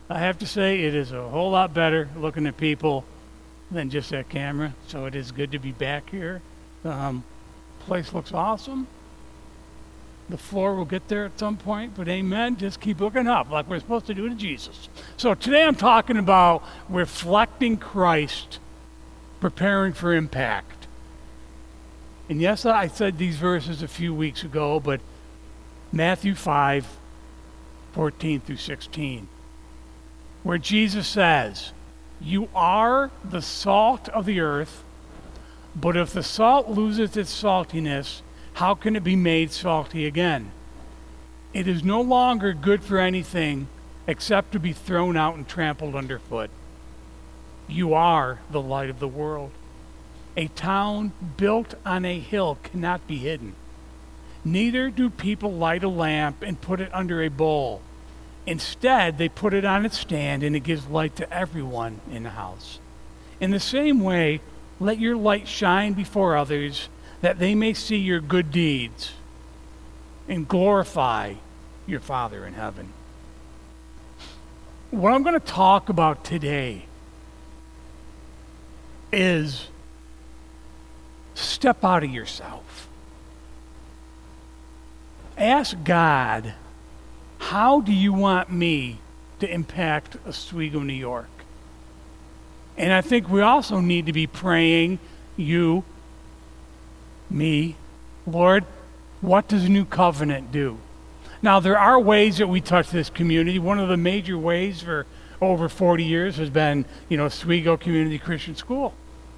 I have to say it is a whole lot better looking at people than just that camera. So it is good to be back here. Place looks awesome. The floor will get there at some point, but amen, just keep looking up like we're supposed to do to Jesus. So today I'm talking about reflecting Christ, preparing for impact. And yes, I said these verses a few weeks ago, but Matthew 5:14 through 16, where Jesus says, "You are the salt of the earth, but if the salt loses its saltiness, how can it be made salty again? It is no longer good for anything except to be thrown out and trampled underfoot. You are the light of the world. A town built on a hill cannot be hidden. Neither do people light a lamp and put it under a bowl. Instead, they put it on its stand, and it gives light to everyone in the house. In the same way, let your light shine before others, that they may see your good deeds and glorify your Father in heaven." What I'm going to talk about today is step out of yourself. Ask God, how do you want me to impact Oswego, New York? And I think we also need to be praying, you, me, Lord, what does New Covenant do? Now, there are ways that we touch this community. One of the major ways for over 40 years has been, Oswego Community Christian School.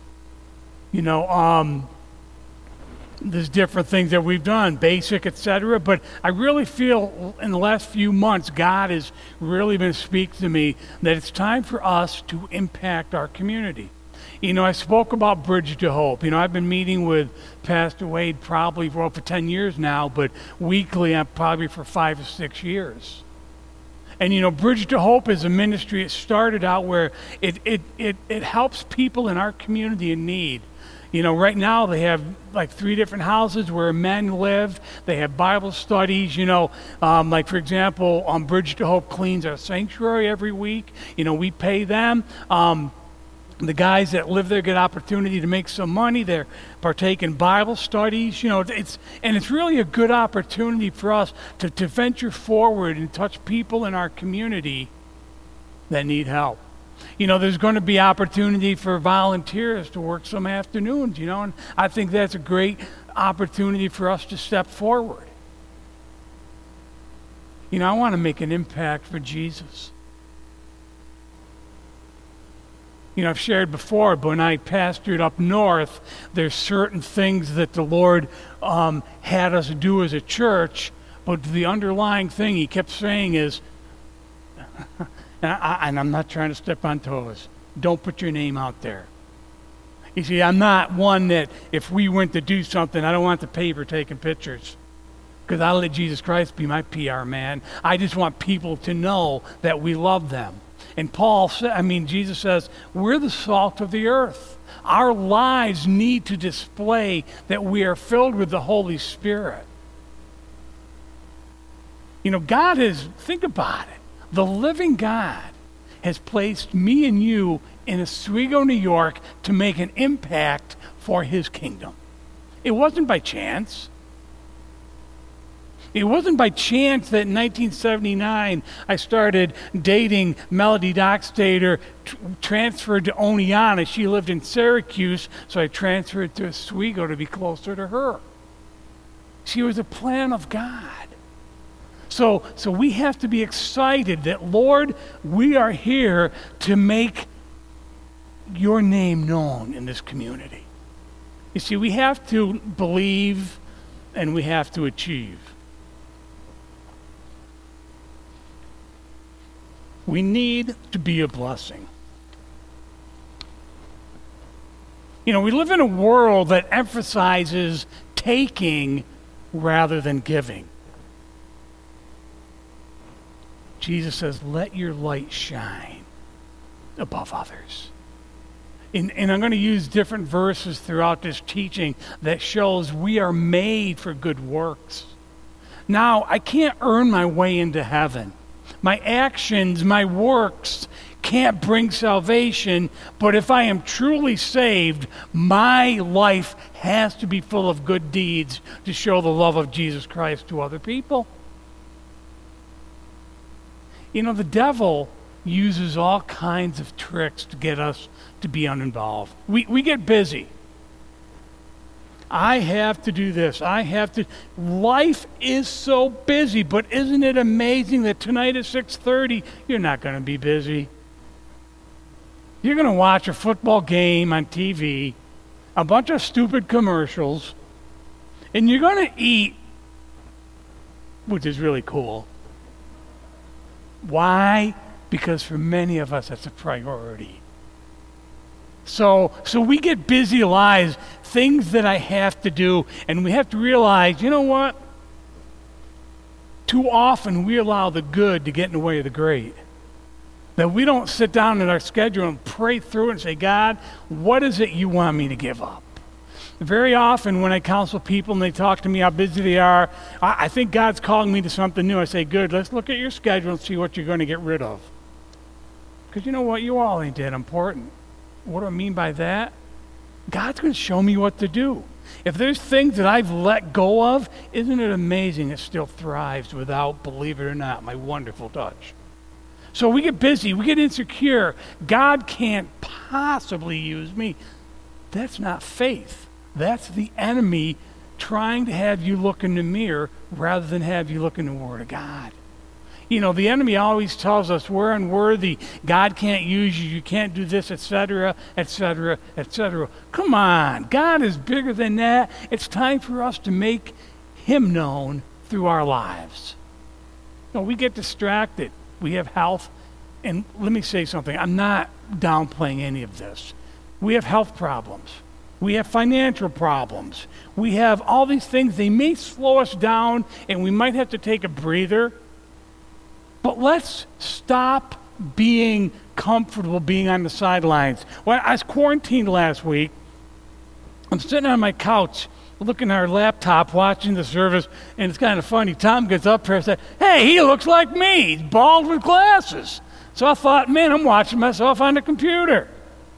There's different things that we've done, basic, etc. But I really feel in the last few months, God has really been speaking to me that it's time for us to impact our community. I spoke about Bridge to Hope. I've been meeting with Pastor Wade probably for 10 years now, but weekly probably for 5 or 6 years. And Bridge to Hope is a ministry. It started out where it helps people in our community in need. Right now they have like 3 different houses where men live. They have Bible studies, like for example, Bridge to Hope cleans our sanctuary every week. We pay them. The guys that live there get opportunity to make some money. They partake in Bible studies. It's really a good opportunity for us to venture forward and touch people in our community that need help. There's going to be opportunity for volunteers to work some afternoons, and I think that's a great opportunity for us to step forward. I want to make an impact for Jesus. I've shared before, but when I pastored up north, there's certain things that the Lord had us do as a church, but the underlying thing he kept saying is, and I'm not trying to step on toes, don't put your name out there. You see, I'm not one that if we went to do something, I don't want the paper taking pictures, because I'll let Jesus Christ be my PR man. I just want people to know that we love them. And Jesus says, we're the salt of the earth. Our lives need to display that we are filled with the Holy Spirit. God think about it. The living God has placed me and you in Oswego, New York to make an impact for his kingdom. It wasn't by chance. It wasn't by chance that in 1979 I started dating Melody Dockstader, transferred to Oneonta. She lived in Syracuse, so I transferred to Oswego to be closer to her. She was a plan of God. So we have to be excited that, Lord, we are here to make your name known in this community. You see, we have to believe and we have to achieve. We need to be a blessing. We live in a world that emphasizes taking rather than giving. Jesus says, let your light shine above others. And I'm going to use different verses throughout this teaching that shows we are made for good works. Now, I can't earn my way into heaven, My actions, my works can't bring salvation, but if I am truly saved, my life has to be full of good deeds to show the love of Jesus Christ to other people. You know, the devil uses all kinds of tricks to get us to be uninvolved. We get busy. I have to do this. Life is so busy, but isn't it amazing that tonight at 6:30, you're not going to be busy. You're going to watch a football game on TV, a bunch of stupid commercials, and you're going to eat, which is really cool. Why? Because for many of us, that's a priority. So we get busy lives, things that I have to do, and we have to realize, you know what? Too often we allow the good to get in the way of the great. That we don't sit down in our schedule and pray through it and say, God, what is it you want me to give up? Very often when I counsel people and they talk to me how busy they are, I think God's calling me to something new. I say, good, let's look at your schedule and see what you're going to get rid of. Because you know what? You all ain't that important. What do I mean by that? God's going to show me what to do. If there's things that I've let go of, isn't it amazing it still thrives without, believe it or not, my wonderful touch? So we get busy, we get insecure. God can't possibly use me. That's not faith. That's the enemy trying to have you look in the mirror rather than have you look in the Word of God. You know, the enemy always tells us we're unworthy, God can't use you, you can't do this, etc., etc., etc. Come on, God is bigger than that. It's time for us to make Him known through our lives. No, we get distracted. We have health, and let me say something. I'm not downplaying any of this. We have health problems. We have financial problems. We have all these things. They may slow us down, and we might have to take a breather. But let's stop being comfortable being on the sidelines. When I was quarantined last week, I'm sitting on my couch looking at our laptop, watching the service, and it's kind of funny. Tom gets up here and says, hey, he looks like me. He's bald with glasses. So I thought, man, I'm watching myself on the computer.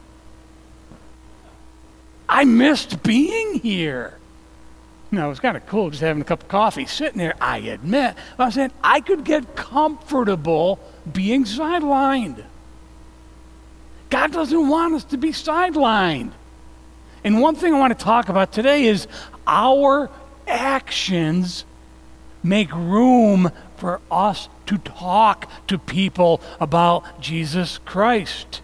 I missed being here. No, it was kind of cool just having a cup of coffee, sitting there, I admit. I said, I could get comfortable being sidelined. God doesn't want us to be sidelined. And one thing I want to talk about today is our actions make room for us to talk to people about Jesus Christ.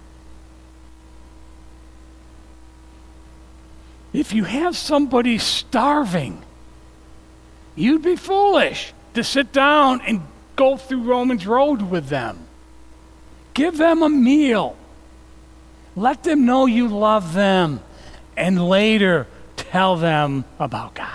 If you have somebody starving, you'd be foolish to sit down and go through Romans Road with them. Give them a meal. Let them know you love them. And later, tell them about God.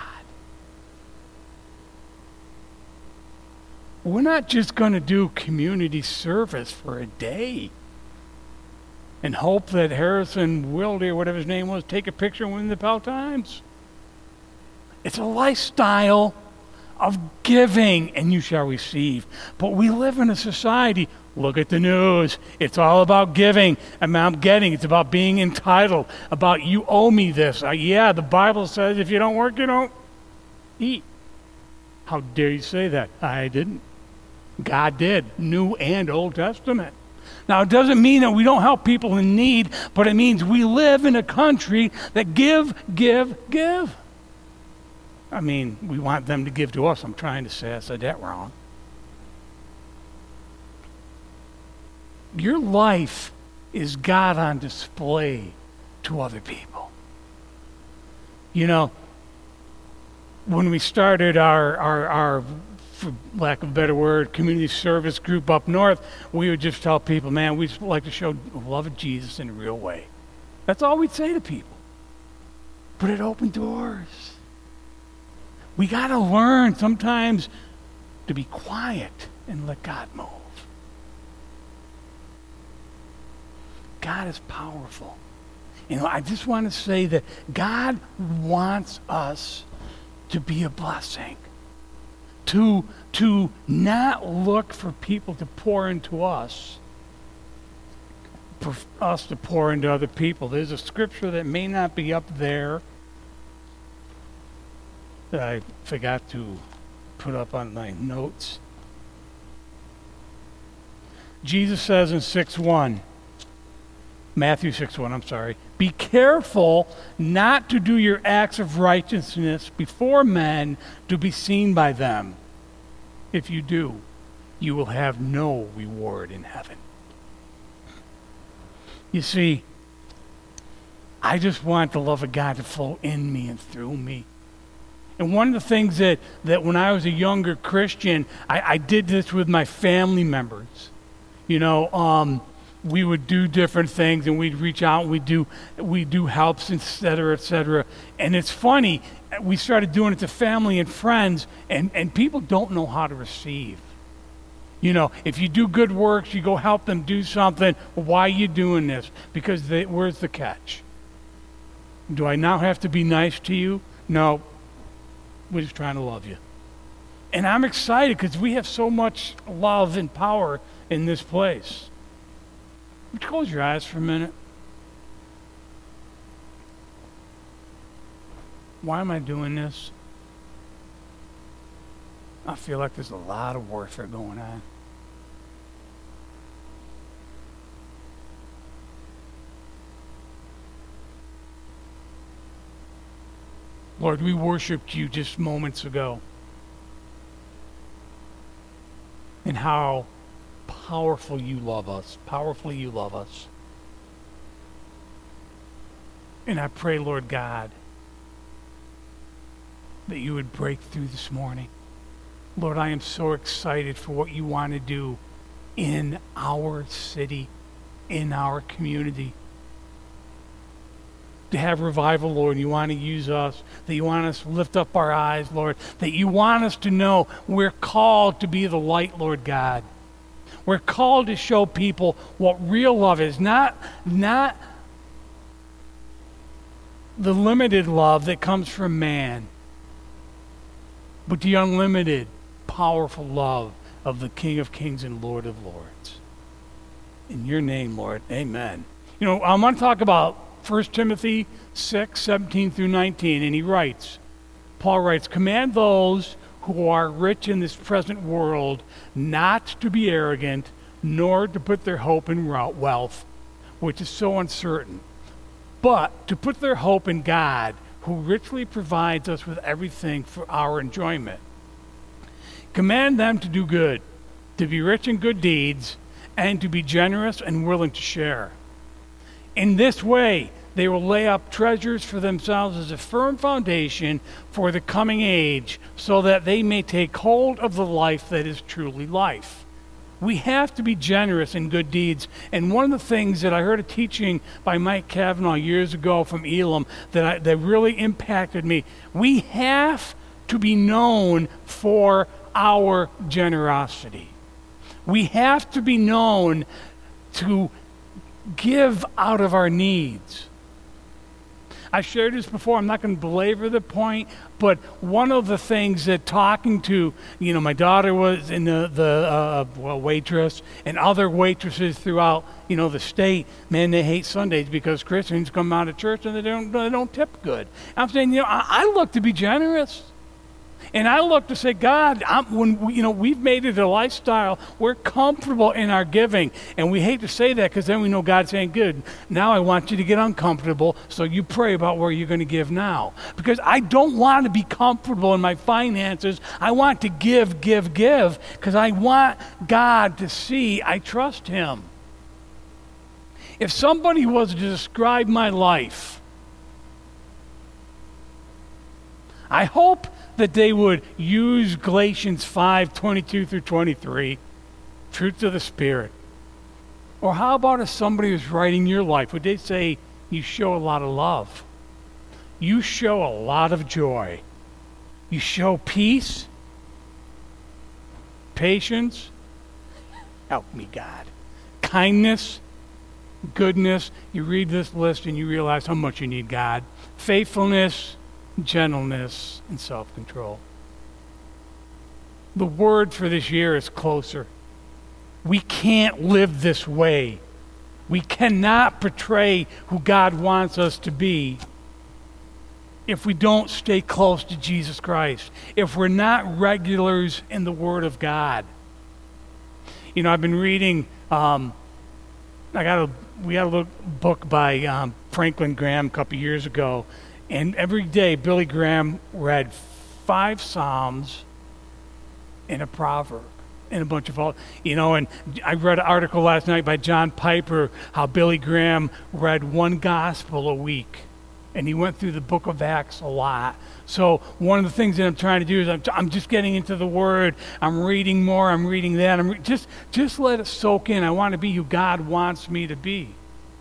We're not just going to do community service for a day and hope that Harrison Wilde, or whatever his name was, take a picture and win the Bell Times. It's a lifestyle of giving, and you shall receive. But we live in a society, look at the news, it's all about giving. It's about being entitled, about you owe me this. Yeah, the Bible says if you don't work, you don't eat. How dare you say that? I didn't. God did, New and Old Testament. Now, it doesn't mean that we don't help people in need, but it means we live in a country that give. I mean, we want them to give to us. I'm trying to say I said that wrong. Your life is God on display to other people. You know, when we started our for lack of a better word, community service group up north, we would just tell people, man, we just like to show the love of Jesus in a real way. That's all we'd say to people. But it opened doors. We got to learn sometimes to be quiet and let God move. God is powerful. You know, I just want to say that God wants us to be a blessing, to not look for people to pour into us, for us to pour into other people. There's a scripture that may not be up there that I forgot to put up on my notes. Jesus says in 6:1, Matthew 6:1, I'm sorry, be careful not to do your acts of righteousness before men to be seen by them. If you do, you will have no reward in heaven. You see, I just want the love of God to flow in me and through me. And one of the things that when I was a younger Christian, I did this with my family members. You know, we would do different things, and we'd reach out, and we'd do helps, et cetera, et cetera. And it's funny, we started doing it to family and friends, and people don't know how to receive. You know, if you do good works, you go help them do something. Well, why are you doing this? Because where's the catch? Do I now have to be nice to you? No. We're just trying to love you. And I'm excited because we have so much love and power in this place. Would you close your eyes for a minute? Why am I doing this? I feel like there's a lot of warfare going on. Lord, we worshiped you just moments ago. And how powerful you love us. Powerfully you love us. And I pray, Lord God, that you would break through this morning. Lord, I am so excited for what you want to do in our city, in our community. To have revival, Lord, you want to use us, that you want us to lift up our eyes, Lord, that you want us to know we're called to be the light, Lord God. We're called to show people what real love is, not the limited love that comes from man, but the unlimited, powerful love of the King of Kings and Lord of Lords. In your name, Lord, amen. You know, I want to talk about 1 Timothy 6:17 through 19, and Paul writes, command those who are rich in this present world not to be arrogant, nor to put their hope in wealth, which is so uncertain, but to put their hope in God, who richly provides us with everything for our enjoyment. Command them to do good, to be rich in good deeds, and to be generous and willing to share. In this way, they will lay up treasures for themselves as a firm foundation for the coming age, so that they may take hold of the life that is truly life. We have to be generous in good deeds. And one of the things that I heard a teaching by Mike Kavanaugh years ago from Elam that really impacted me, we have to be known for our generosity. We have to be known to give out of our needs. I shared this before. I'm not going to belabor the point, but one of the things that talking to, you know, my daughter was in the waitress, and other waitresses throughout, you know, the state, man, they hate Sundays because Christians come out of church and they don't tip good. I'm saying, you know, I look to be generous. And I look to say, God, we've made it a lifestyle. We're comfortable in our giving. And we hate to say that because then we know God's saying, good, now I want you to get uncomfortable, so you pray about where you're going to give now. Because I don't want to be comfortable in my finances. I want to give, because I want God to see I trust him. If somebody was to describe my life, I hope that they would use Galatians 5:22 through 23, fruits of the Spirit. Or how about if somebody was writing your life, would they say, you show a lot of love, you show a lot of joy, you show peace, patience, help me God, kindness, goodness. You read this list and you realize how much you need God, faithfulness, gentleness, and self-control. The word for this year is closer. We can't live this way. We cannot portray who God wants us to be if we don't stay close to Jesus Christ, if we're not regulars in the Word of God. You know, I've been reading, we got a little book by Franklin Graham a couple years ago, and every day Billy Graham read 5 Psalms and a proverb. And a bunch of, and I read an article last night by John Piper, how Billy Graham read 1 gospel a week. And he went through the book of Acts a lot. So one of the things that I'm trying to do is I'm just getting into the Word. I'm reading more. I'm reading that. Just let it soak in. I want to be who God wants me to be.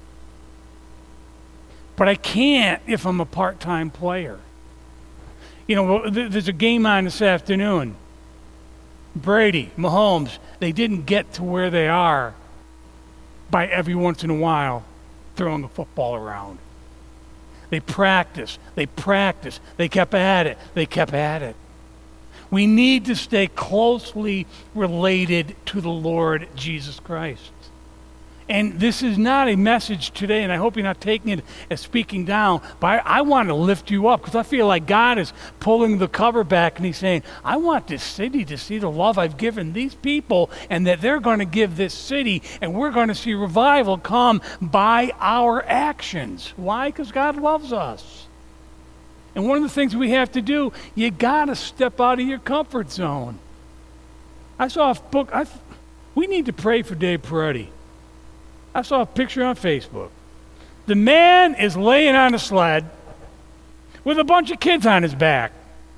But I can't if I'm a part-time player. You know, there's a game on this afternoon. Brady, Mahomes, they didn't get to where they are by every once in a while throwing a football around. They practiced, they kept at it. We need to stay closely related to the Lord Jesus Christ. And this is not a message today, and I hope you're not taking it as speaking down, but I want to lift you up because I feel like God is pulling the cover back and he's saying, I want this city to see the love I've given these people and that they're going to give this city, and we're going to see revival come by our actions. Why? Because God loves us. And one of the things we have to do, you got to step out of your comfort zone. I saw a book, we need to pray for Dave Peretti. I saw a picture on Facebook. The man is laying on a sled with a bunch of kids on his back.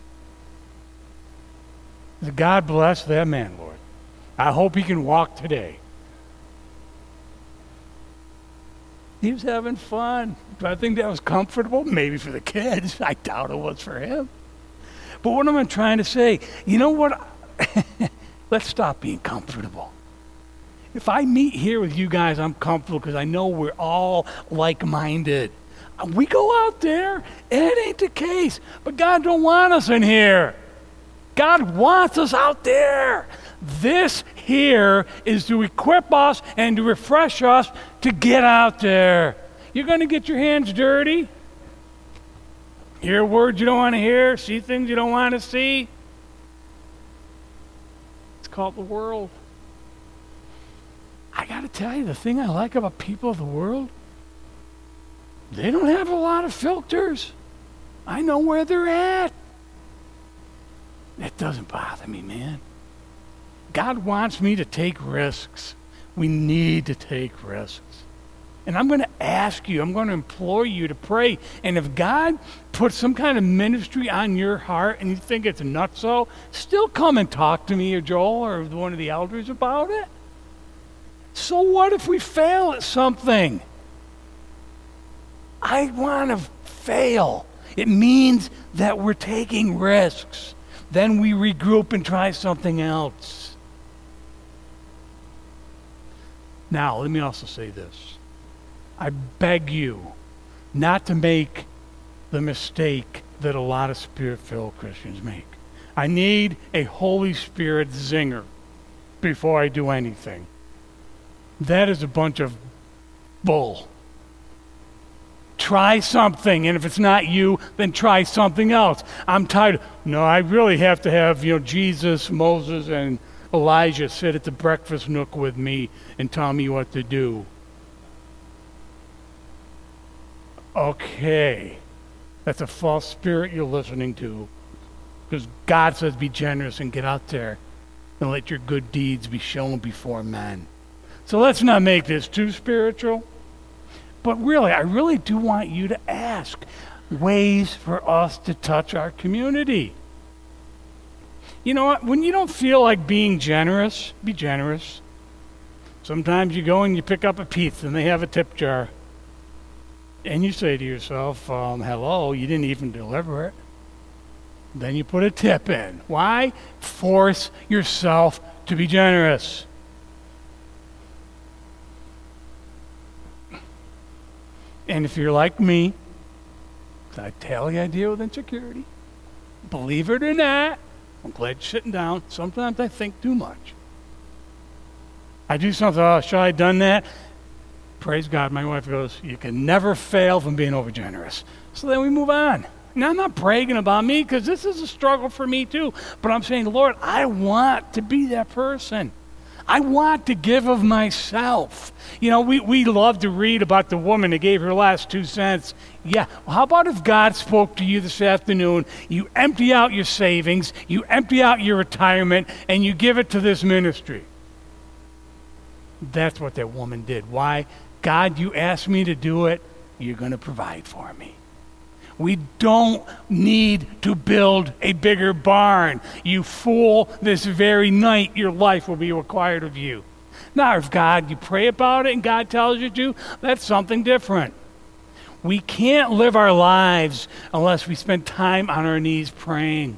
God bless that man, Lord. I hope he can walk today. He was having fun. Do I think that was comfortable? Maybe for the kids. I doubt it was for him. But what am I trying to say? You know what? Let's stop being comfortable. If I meet here with you guys, I'm comfortable because I know we're all like-minded. We go out there, and it ain't the case. But God don't want us in here. God wants us out there. This here is to equip us and to refresh us to get out there. You're going to get your hands dirty, hear words you don't want to hear, see things you don't want to see. It's called the world. I got to tell you, the thing I like about people of the world, they don't have a lot of filters. I know where they're at. That doesn't bother me, man. God wants me to take risks. We need to take risks. And I'm going to ask you, I'm going to implore you to pray. And if God puts some kind of ministry on your heart and you think it's nutso, still come and talk to me or Joel or one of the elders about it. So what if we fail at something? I want to fail. It means that we're taking risks. Then we regroup and try something else. Now, let me also say this. I beg you not to make the mistake that a lot of Spirit-filled Christians make. I need a Holy Spirit zinger before I do anything. That is a bunch of bull. Try something, and if it's not you, then try something else. I'm tired. No, I really have to have, Jesus, Moses, and Elijah sit at the breakfast nook with me and tell me what to do. Okay. That's a false spirit you're listening to. Because God says be generous and get out there and let your good deeds be shown before men. So let's not make this too spiritual. But really, I really do want you to ask ways for us to touch our community. You know what? When you don't feel like being generous, be generous. Sometimes you go and you pick up a pizza and they have a tip jar. And you say to yourself, hello, you didn't even deliver it. Then you put a tip in. Why? Force yourself to be generous. And if you're like me, I tell you I deal with insecurity. Believe it or not, I'm glad you're sitting down. Sometimes I think too much. I do something, oh, should I have done that? Praise God, my wife goes, you can never fail from being overgenerous. So then we move on. Now, I'm not bragging about me because this is a struggle for me too. But I'm saying, Lord, I want to be that person. I want to give of myself. You know, we love to read about the woman that gave her last 2 cents. Yeah, well, how about if God spoke to you this afternoon, you empty out your savings, you empty out your retirement, and you give it to this ministry? That's what that woman did. Why? God, you asked me to do it, you're going to provide for me. We don't need to build a bigger barn. You fool, this very night your life will be required of you. Now, if God, you pray about it and God tells you to, that's something different. We can't live our lives unless we spend time on our knees praying.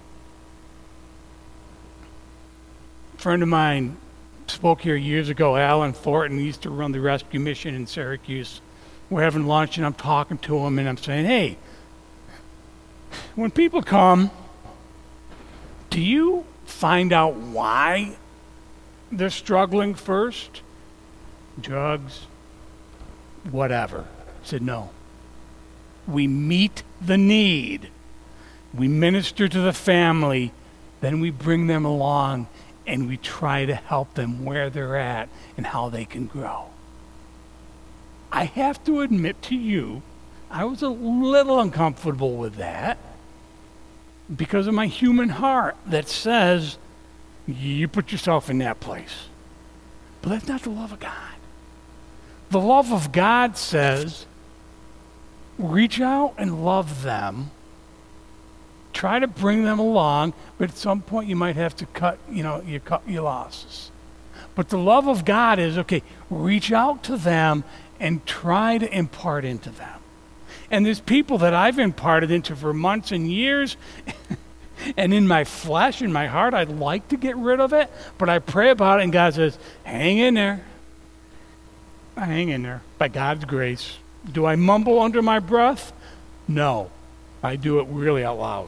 A friend of mine spoke here years ago, Alan Thornton. He used to run the rescue mission in Syracuse. We're having lunch and I'm talking to him and I'm saying, hey, when people come, do you find out why they're struggling first? Drugs, whatever. I said, no. We meet the need. We minister to the family. Then we bring them along and we try to help them where they're at and how they can grow. I have to admit to you, I was a little uncomfortable with that because of my human heart that says, you put yourself in that place. But that's not the love of God. The love of God says, reach out and love them. Try to bring them along, but at some point you might have to cut your losses. But the love of God is, okay, reach out to them and try to impart into them. And there's people that I've imparted into for months and years, and in my flesh, in my heart, I'd like to get rid of it, but I pray about it, and God says, hang in there. Hang in there, by God's grace. Do I mumble under my breath? No. I do it really out loud.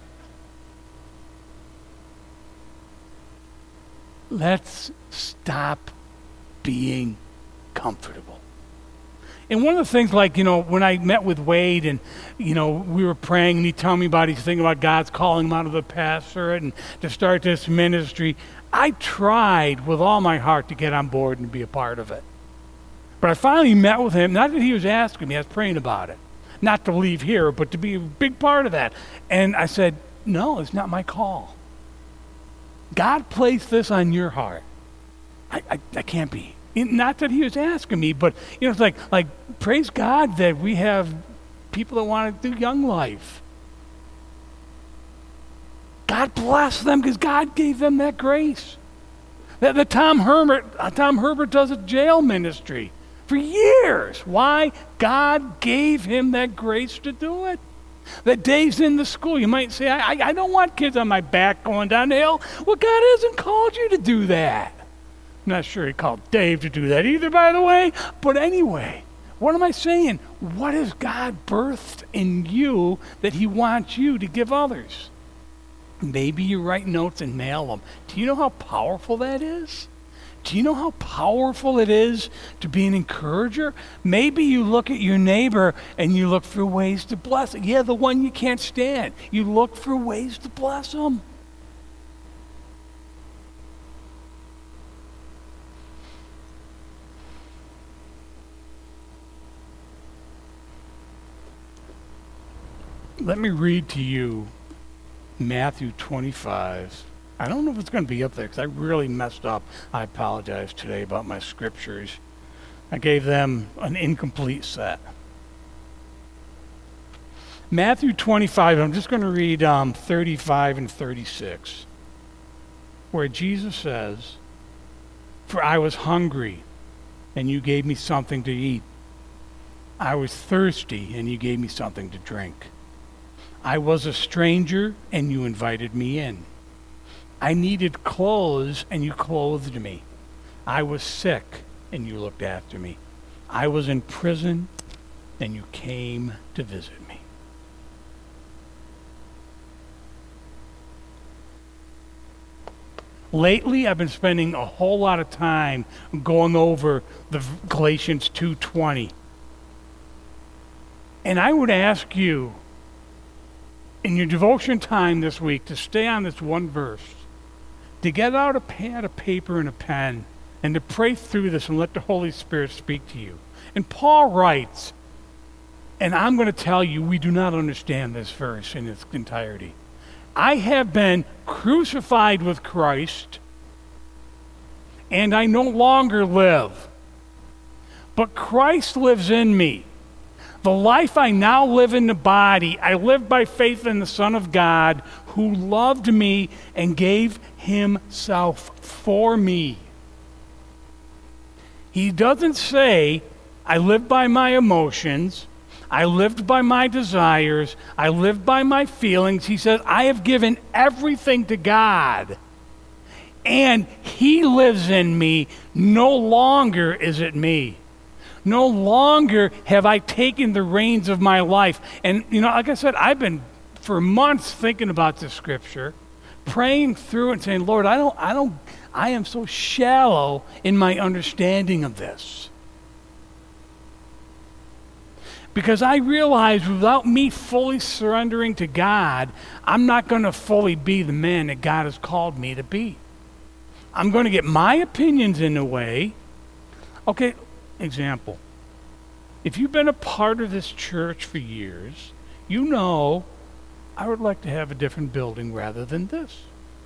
Let's stop being comfortable. And one of the things, like, when I met with Wade and, we were praying and he told me about his thing about God's calling him out of the pastorate and to start this ministry, I tried with all my heart to get on board and be a part of it. But I finally met with him, not that he was asking me, I was praying about it. Not to leave here, but to be a big part of that. And I said, no, it's not my call. God placed this on your heart. I can't be. Not that he was asking me, but it's like praise God that we have people that want to do Young Life. God bless them because God gave them that grace. That Tom Herbert does a jail ministry for years. Why? God gave him that grace to do it. That Dave's in the school. You might say, I don't want kids on my back going down the hill. Well, God hasn't called you to do that. I'm not sure he called Dave to do that either, by the way. But anyway, what am I saying? What has God birthed in you that he wants you to give others? Maybe you write notes and mail them. Do you know how powerful that is? Do you know how powerful it is to be an encourager? Maybe you look at your neighbor and you look for ways to bless it. Yeah, the one you can't stand. You look for ways to bless them. Let me read to you Matthew 25. I don't know if it's going to be up there because I really messed up. I apologize today about my scriptures. I gave them an incomplete set. Matthew 25, I'm just going to read 35 and 36, where Jesus says, "For I was hungry, and you gave me something to eat. I was thirsty, and you gave me something to drink. I was a stranger, and you invited me in. I needed clothes, and you clothed me. I was sick, and you looked after me. I was in prison, and you came to visit me." Lately, I've been spending a whole lot of time going over the Galatians 2:20. And I would ask you, in your devotion time this week, to stay on this one verse, to get out a pad of paper and a pen, and to pray through this and let the Holy Spirit speak to you. And Paul writes, and I'm going to tell you, we do not understand this verse in its entirety. I have been crucified with Christ, and I no longer live, but Christ lives in me. The life I now live in the body, I live by faith in the Son of God, who loved me and gave himself for me. He doesn't say, I live by my emotions, I lived by my desires, I lived by my feelings. He says, I have given everything to God, and he lives in me. No longer is it me. No longer have I taken the reins of my life. And, like I said, I've been for months thinking about this scripture, praying through and saying, Lord, I am so shallow in my understanding of this. Because I realize without me fully surrendering to God, I'm not going to fully be the man that God has called me to be. I'm going to get my opinions in the way. Okay, example. If you've been a part of this church for years, you know I would like to have a different building rather than this.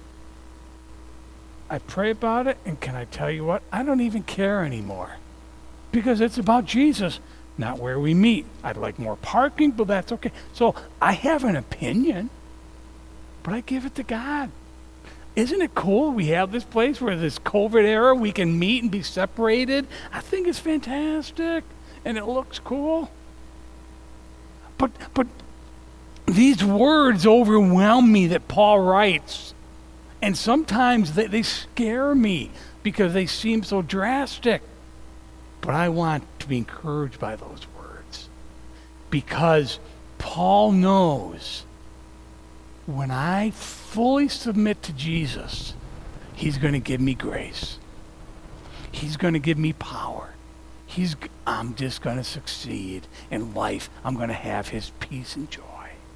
I pray about it, and can I tell you what? I don't even care anymore. Because it's about Jesus, not where we meet. I'd like more parking, but that's okay. So I have an opinion, but I give it to God. Isn't it cool we have this place where this COVID era we can meet and be separated? I think it's fantastic, and it looks cool. But these words overwhelm me that Paul writes, and sometimes they scare me because they seem so drastic. But I want to be encouraged by those words because Paul knows when I fully submit to Jesus, he's going to give me grace. He's going to give me power. I'm just going to succeed in life. I'm going to have his peace and joy.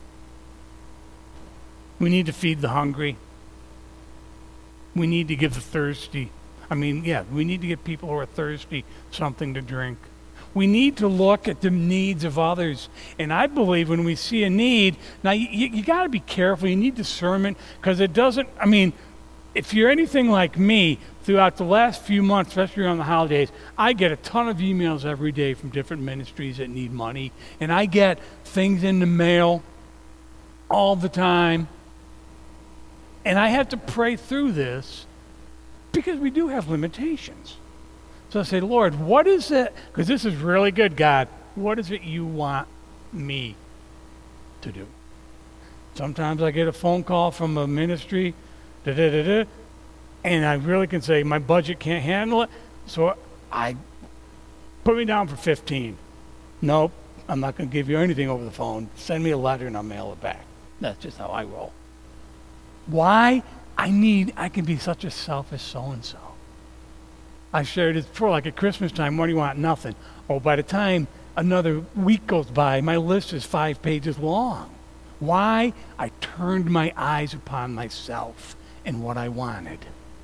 We need to feed the hungry. We need to give the thirsty. We need to give people who are thirsty something to drink. We need to look at the needs of others. And I believe when we see a need, now you got to be careful. You need discernment because it doesn't, if you're anything like me, throughout the last few months, especially around the holidays, I get a ton of emails every day from different ministries that need money. And I get things in the mail all the time. And I have to pray through this because we do have limitations. So I say, Lord, what is it? Because this is really good, God. What is it you want me to do? Sometimes I get a phone call from a ministry, and I really can say my budget can't handle it. So I put me down for 15. Nope, I'm not going to give you anything over the phone. Send me a letter and I'll mail it back. That's just how I roll. Why? I can be such a selfish so-and-so. I shared it before, like at Christmas time, what do you want? Nothing. Oh, by the time another week goes by, my list is 5 pages long. Why? I turned my eyes upon myself and what I wanted.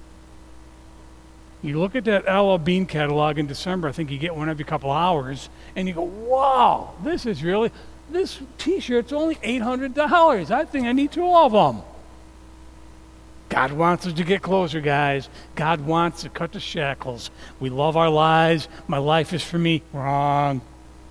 You look at that LL Bean catalog in December, I think you get one every couple hours, and you go, wow, this t-shirt's only $800. I think I need 2 of them. God wants us to get closer, guys. God wants to cut the shackles. We love our lives. My life is for me. Wrong.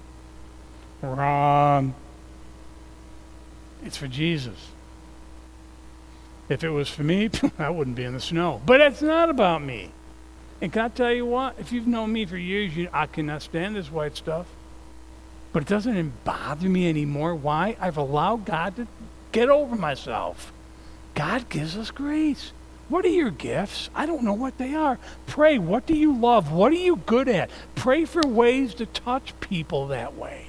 It's for Jesus. If it was for me, I wouldn't be in the snow. But it's not about me. And can I tell you what? If you've known me for years, I cannot stand this white stuff. But it doesn't bother me anymore. Why? I've allowed God to get over myself. God gives us grace. What are your gifts? I don't know what they are. Pray. What do you love? What are you good at? Pray for ways to touch people that way.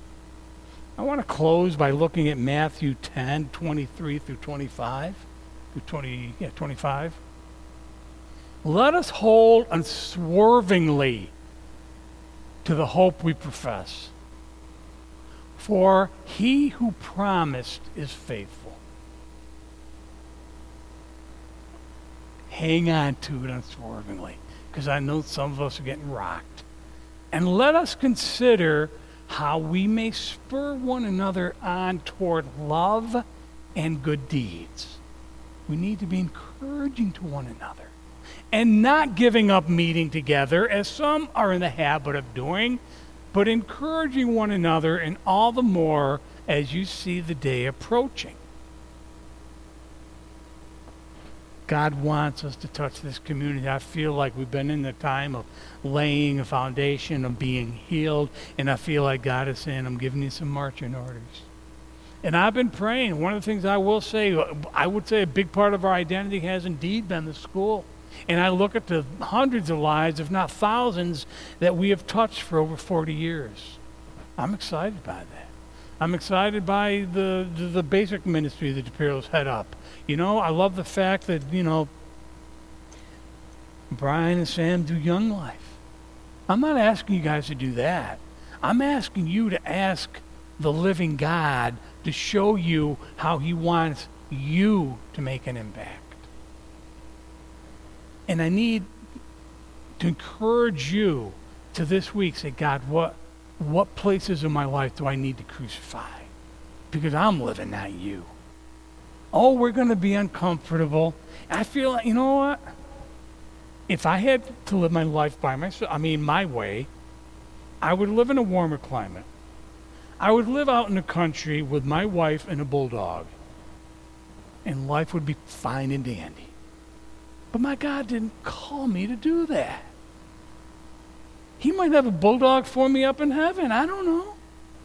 I want to close by looking at Matthew 10:23 through 25. 25. Let us hold unswervingly to the hope we profess. For he who promised is faithful. Hang on to it unswervingly, because I know some of us are getting rocked. And let us consider how we may spur one another on toward love and good deeds. We need to be encouraging to one another and not giving up meeting together, as some are in the habit of doing, but encouraging one another, and all the more as you see the day approaching. God wants us to touch this community. I feel like we've been in the time of laying a foundation, of being healed, and I feel like God is saying, I'm giving you some marching orders. And I've been praying. One of the things I will say, I would say a big part of our identity has indeed been the school. And I look at the hundreds of lives, if not thousands, that we have touched for over 40 years. I'm excited by that. I'm excited by the basic ministry that DePierro's head up. You know, I love the fact that, Brian and Sam do Young Life. I'm not asking you guys to do that. I'm asking you to ask the living God to show you how he wants you to make an impact. And I need to encourage you to this week say, God, what places in my life do I need to crucify? Because I'm living, not you. Oh, we're going to be uncomfortable. I feel like, you know what? If I had to live my life by myself, my way, I would live in a warmer climate. I would live out in the country with my wife and a bulldog. And life would be fine and dandy. But my God didn't call me to do that. He might have a bulldog for me up in heaven. I don't know.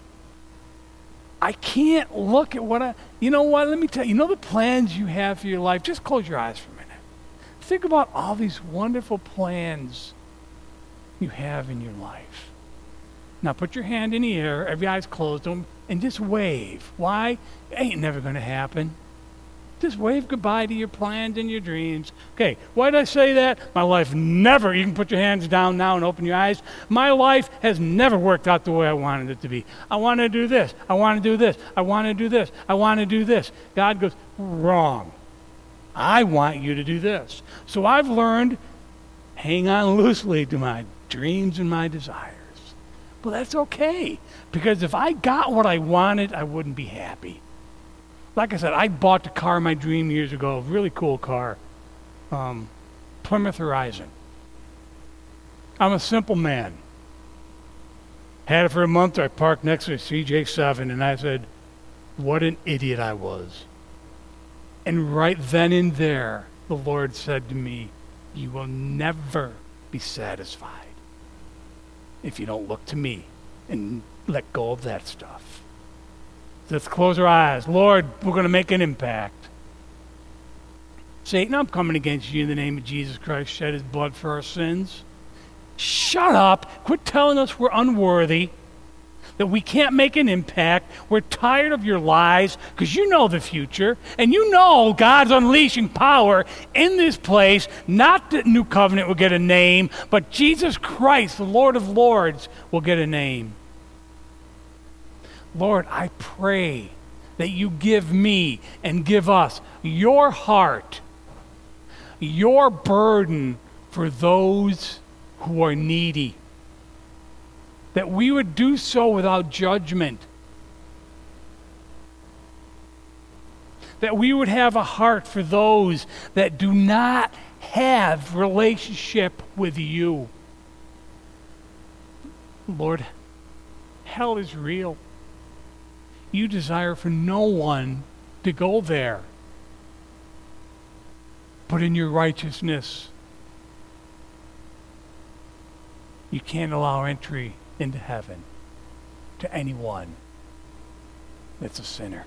I can't look at what you know what, let me tell you, the plans you have for your life, just close your eyes for a minute. Think about all these wonderful plans you have in your life. Now put your hand in the air, every eye's closed, and just wave. Why? It ain't never going to happen. Just wave goodbye to your plans and your dreams. Okay, why did I say that? My life never, you can put your hands down now and open your eyes. My life has never worked out the way I wanted it to be. I want to do this. I want to do this. I want to do this. I want to do this. God goes, wrong. I want you to do this. So I've learned, hang on loosely to my dreams and my desires. But that's okay, because if I got what I wanted, I wouldn't be happy. Like I said, I bought the car of my dream years ago, a really cool car, Plymouth Horizon. I'm a simple man. Had it for a month, I parked next to a CJ7, and I said, what an idiot I was. And right then and there, the Lord said to me, you will never be satisfied if you don't look to me and let go of that stuff. Let's close our eyes. Lord, we're going to make an impact. Satan, I'm coming against you in the name of Jesus Christ, shed his blood for our sins. Shut up. Quit telling us we're unworthy, that we can't make an impact. We're tired of your lies, because you know the future, and you know God's unleashing power in this place. Not that New Covenant will get a name, but Jesus Christ, the Lord of Lords, will get a name. Lord, I pray that you give me and give us your heart, your burden for those who are needy. That we would do so without judgment. That we would have a heart for those that do not have relationship with you. Lord, hell is real. You desire for no one to go there. But in your righteousness, you can't allow entry into heaven to anyone that's a sinner.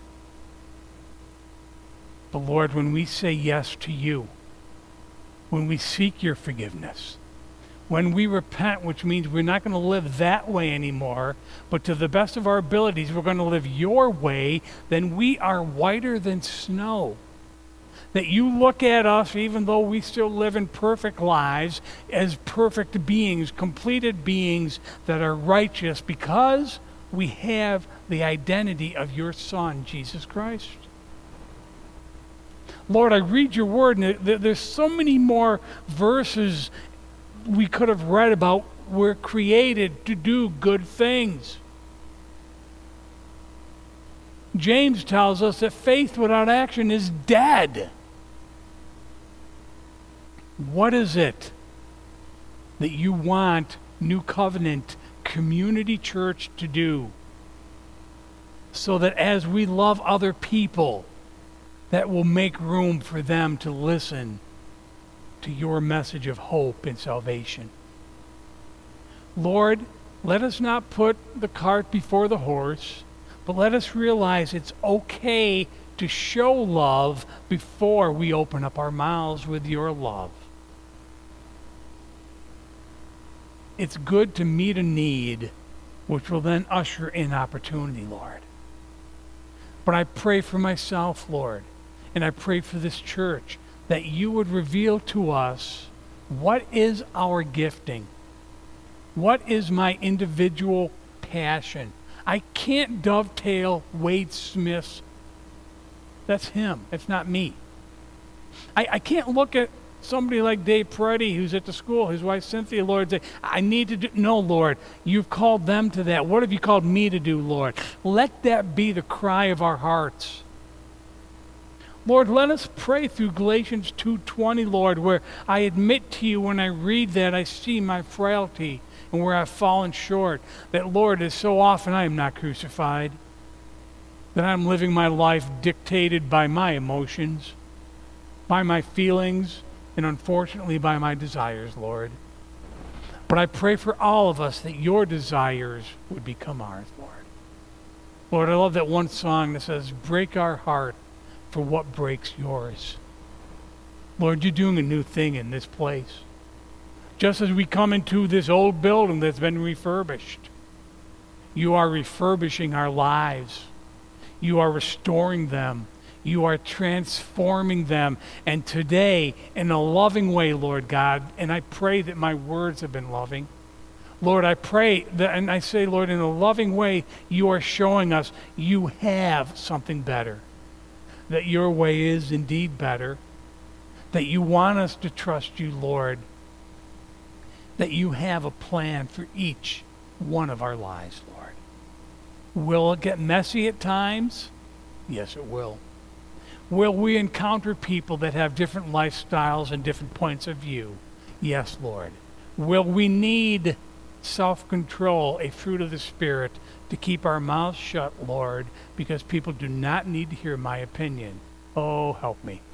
But Lord, when we say yes to you, when we seek your forgiveness, when we repent, which means we're not going to live that way anymore, but to the best of our abilities, we're going to live your way, then we are whiter than snow. That you look at us, even though we still live in perfect lives, as perfect beings, completed beings that are righteous because we have the identity of your Son, Jesus Christ. Lord, I read your word, and there's so many more verses we could have read about. We're created to do good things. James tells us that faith without action is dead. What is it that you want New Covenant Community Church to do so that as we love other people, that will make room for them to listen to your message of hope and salvation? Lord, let us not put the cart before the horse, but let us realize it's okay to show love before we open up our mouths with your love. It's good to meet a need, which will then usher in opportunity, Lord. But I pray for myself, Lord, and I pray for this church, that you would reveal to us what is our gifting. What is my individual passion? I can't dovetail Wade Smith's. That's him. It's not me. I can't look at somebody like Dave Peretti, who's at the school, his wife Cynthia, Lord, and say, I need to do. No, Lord, you've called them to that. What have you called me to do, Lord? Let that be the cry of our hearts. Lord, let us pray through Galatians 2:20, Lord, where I admit to you when I read that I see my frailty and where I've fallen short. That, Lord, is so often I am not crucified, that I'm living my life dictated by my emotions, by my feelings, and unfortunately by my desires, Lord. But I pray for all of us that your desires would become ours, Lord. Lord, I love that one song that says, break our heart for what breaks yours. Lord, you're doing a new thing in this place. Just as we come into this old building that's been refurbished, you are refurbishing our lives. You are restoring them. You are transforming them. And today, in a loving way, Lord God, and I pray that my words have been loving. Lord, I pray that, and I say, Lord, in a loving way, you are showing us you have something better. That your way is indeed better. That you want us to trust you, Lord. That you have a plan for each one of our lives, Lord. Will it get messy at times? Yes, it will. Will we encounter people that have different lifestyles and different points of view? Yes, Lord. Will we need self-control, a fruit of the Spirit, to keep our mouths shut, Lord, because people do not need to hear my opinion? Oh, help me.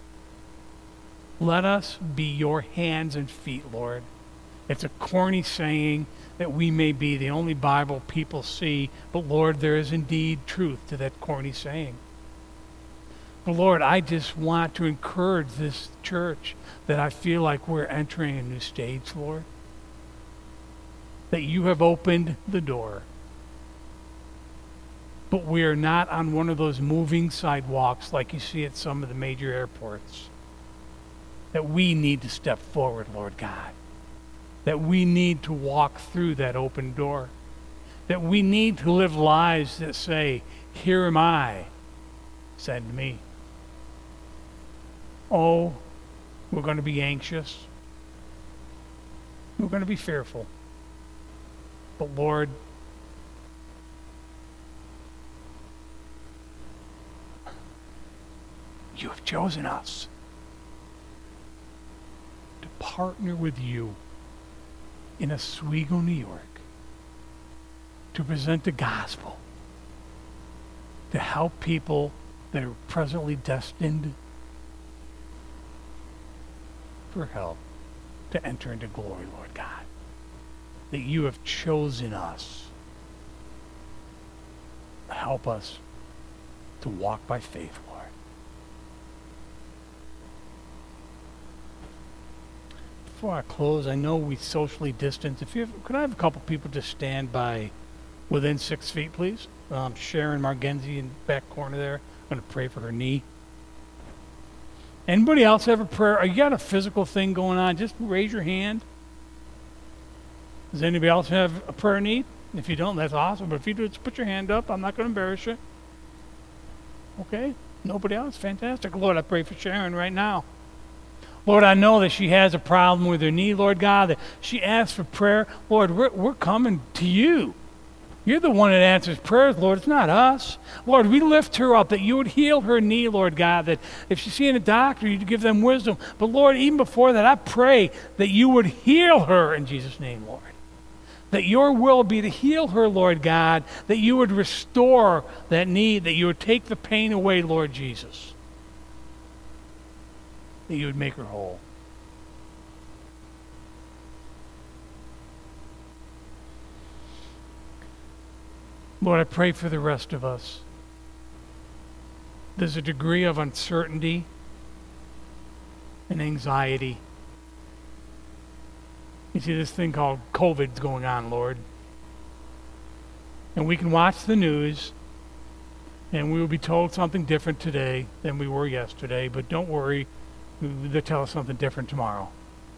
Let us be your hands and feet, Lord. It's a corny saying that we may be the only Bible people see, but Lord, there is indeed truth to that corny saying. But Lord, I just want to encourage this church that I feel like we're entering a new stage, Lord. That you have opened the door. But we are not on one of those moving sidewalks like you see at some of the major airports. That we need to step forward, Lord God. That we need to walk through that open door. That we need to live lives that say, here am I, send me. Oh, we're going to be anxious. We're going to be fearful. But Lord, you have chosen us to partner with you in Oswego, New York, to present the gospel, to help people that are presently destined for hell to enter into glory, Lord God. That you have chosen us. Help us to walk by faith, Lord. Before I close, I know we socially distance. Could I have a couple people just stand by within 6 feet, please? Sharon Margenzi in the back corner there. I'm going to pray for her knee. Anybody else have a prayer? You got a physical thing going on? Just raise your hand. Does anybody else have a prayer need? If you don't, that's awesome. But if you do, just put your hand up. I'm not going to embarrass you. Okay? Nobody else? Fantastic. Lord, I pray for Sharon right now. Lord, I know that she has a problem with her knee, Lord God, that she asks for prayer. Lord, we're coming to you. You're the one that answers prayers, Lord. It's not us. Lord, we lift her up, that you would heal her knee, Lord God, that if she's seeing a doctor, you'd give them wisdom. But Lord, even before that, I pray that you would heal her in Jesus' name, Lord. That your will be to heal her, Lord God, that you would restore that knee, that you would take the pain away, Lord Jesus. That you would make her whole. Lord, I pray for the rest of us. There's a degree of uncertainty and anxiety. You see this thing called COVID's going on, Lord. And we can watch the news, and we will be told something different today than we were yesterday, but don't worry, they'll tell us something different tomorrow.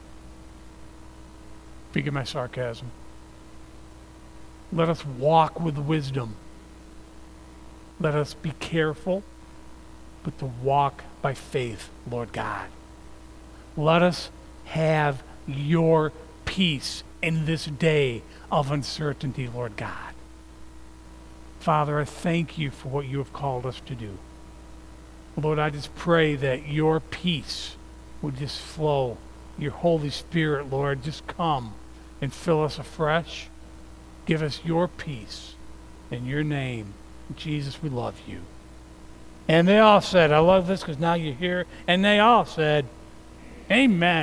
Forgive my sarcasm. Let us walk with wisdom. Let us be careful, but to walk by faith, Lord God. Let us have your peace in this day of uncertainty, Lord God. Father, I thank you for what you have called us to do. Lord, I just pray that your peace would just flow. Your Holy Spirit, Lord, just come and fill us afresh. Give us your peace in your name. Jesus, we love you. And they all said, I love this because now you're here. And they all said, amen.